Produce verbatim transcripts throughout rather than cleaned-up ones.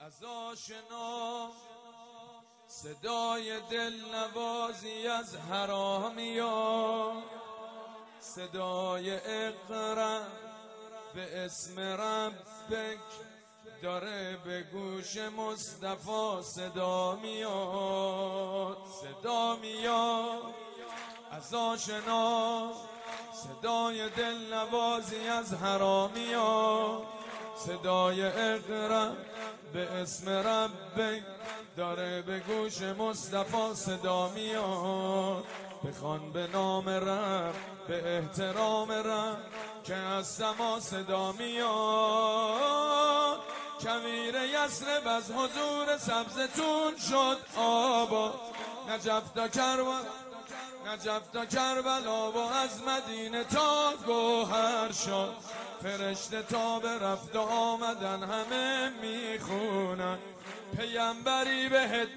از آشنا صدای دلنوازی از حرامیان، صدای اقرا به اسم ربک داره به گوش مصطفی صدا میاد، صدا میاد از آشنا صدای دلنوازی از حرامیان، صدای اقرا به اسم ربک داره به گوش مصطفی صدا میاد. بخوان به نام رب به احترام رب که از سما صدا میاد. کویر یثرب از حضور سبزتون شد آباد، نجف تا کربلا نجف تا کربلا و از مدینه تا گوهر شد. فرشته تا به رفت و آمدن همه میخونن، پیامبری بهت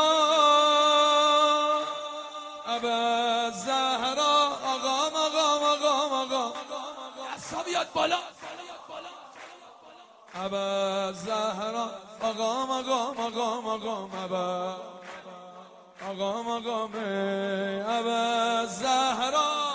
میاد. ابا زهرا آقا مقام آقا مقام دستا بیاد بالا. ابا زهرا آقا مقام آقا مقام ابا آقا مقام ابا زهرا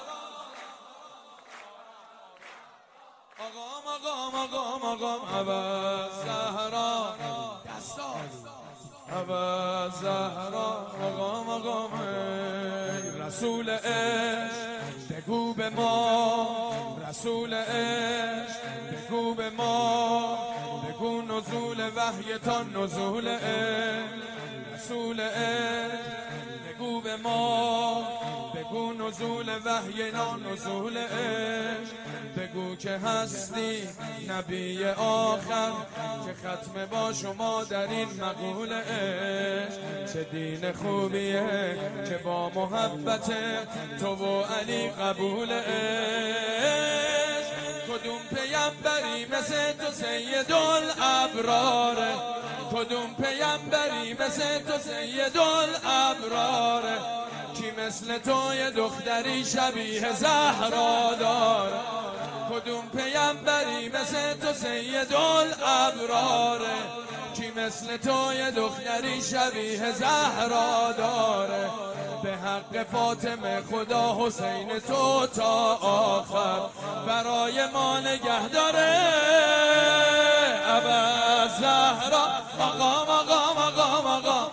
آقا مقام آقا مقام ابا زهرا دستا ابا زهرا آقا مقام رسول عشق بگو به ما، رسول عشق بگو به ما، بگو نزول وحی تا نزول عشق. رسول عشق بگو به ما، بگو نزول وحی تا نزول عشق. بگو که هستی نبی آخر که ختم با شما در این مقول عشق. چه دین خوبیه که با محبت تو و علی قبول عشق. کدوم پیامبری مثل تو سید الابراره، کدوم پیامبری مثل تو سید الابراره. کی مثل تو یه دختری شبیه زهرا داره، کدوم پیامبری مثل تو سید الابراره. کی مثل تو یه دختری شبیه زهرا داره. به حق فاطمه خدا حسین تو تا آخر برای ما نگه داره. ابا زهرا آقا مقام آقا مقام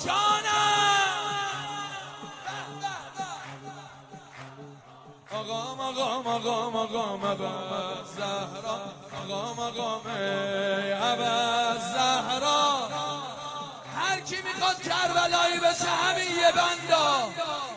آقا مقام آقا مقام ابا زهرا آقا مقام ابا زهرا. هر کی میخواد کربلایی بشه همین یه بندا.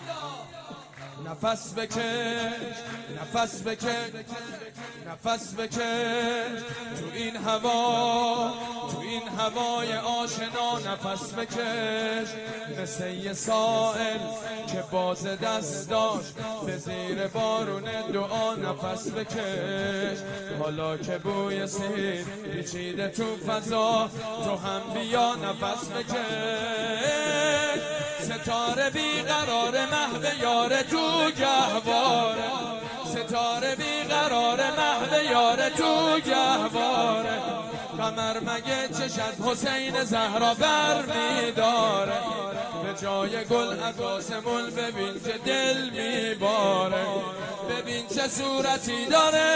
نفس بکش نفس بکش نفس بکش تو این هوا، تو این هوای آشنا نفس بکش. مثل یه سائل که باز دست داشت به زیر بارون دعا نفس بکش. حالا که بوی سیر پیچیده تو فضا تو هم بیا نفس بکش. ستاره بیقرار محو یار تو گهواره، ستاره بیقرار محو یار تو گهواره. قمر مگه چش از حسین زهرا بر میداره، به جای گل از آسمون ببین که دل میباره. ببین چه صورتی داره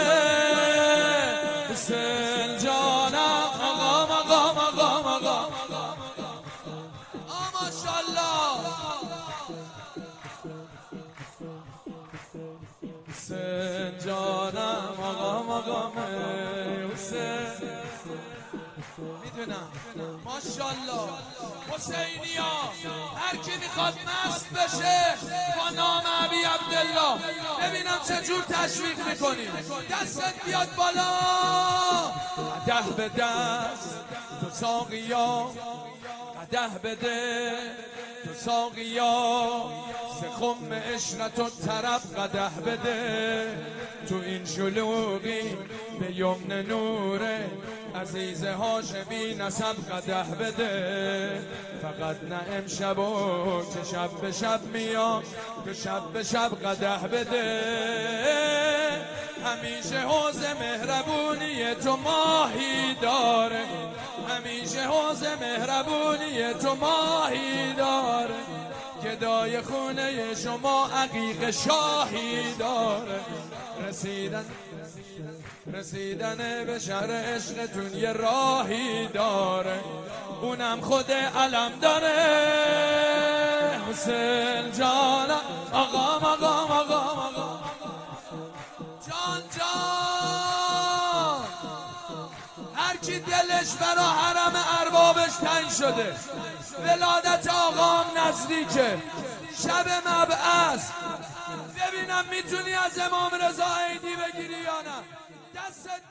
حسین جانم آقا مقام آقا مقام ماشاءالله. حسین جانم آقا مقام حسین. میدونم ماشاءالله حسینیا. هر کی میخواد مست بشه با نام ابی عبدالله ببینم چجور تشویق میکنی. دستت بیاد بالا. قدح به دست تو ساقیا، قدح بده تو ساقیا. ز خم عشرت و طرب قدح بده. تو این شلوغی به یمن نوره عزیز هاشمی نسب قدح بده. فقط نه امشب و که شب به شب میام، که شب به شب قدح بده. همیشه حوض مهربونی تو ماهی داره، همیشه حوض مهربونی تو ماهی داره، گدای خونه شما عقیق شاهی داره. رسیدن رسیدن به شهر عشقتون یه راهی داره، اونم خود علم داره. حسین جان آقام آقام آقام آقام جان جان، هر کی دلش برا حرم اربابش تنگ شده، ولادت آقام نزدیکه، شب مبعث، ببینم میتونی از امام رضا عیدی بگیری یا نه. دست